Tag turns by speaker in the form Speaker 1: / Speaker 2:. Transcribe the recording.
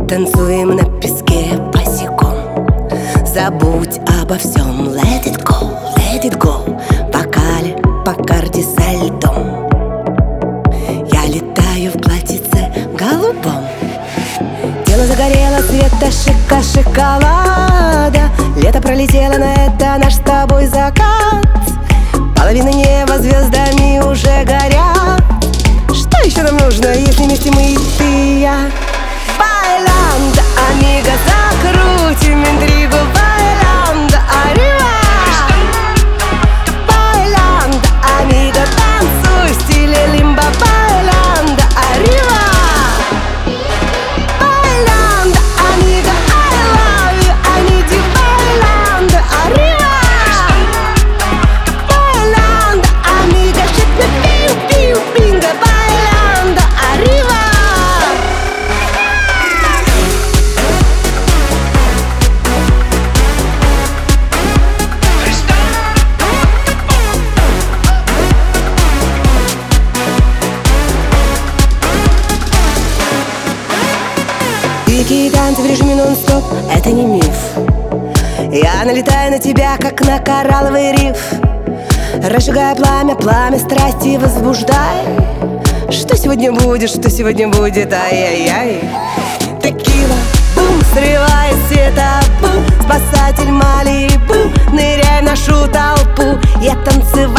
Speaker 1: Танцуем на песке босиком. Забудь обо всем. Let it go, let it go. В вокале Бакарди со льдом. Я летаю в платьице голубом. Тело загорело цвета шика шоколада. Лето пролетело, на это наш с тобой закат. Половина неба звездами уже горят. Что еще нам нужно, если вместе мы и ты и я? Байландо, амиго, закрутим интригу. Байландо, арива. Байландо, амиго, танцуй в стиле лимбо. Байландо, арива. Байландо, амиго, I love you, I need you. Байландо, арива. Байландо, амиго, shit me пиу пиу бинго. Байландо, арива. Дикие танцы в режиме нон-стоп — это не миф. Я налетаю на тебя, как на коралловый риф. Разжигая пламя, пламя страсти возбуждай. Что сегодня будет, что сегодня будет, ай-яй-яй. Текила, бум, срывает света, бум. Спасатель Малибу, ныряй в нашу толпу. Я танцевать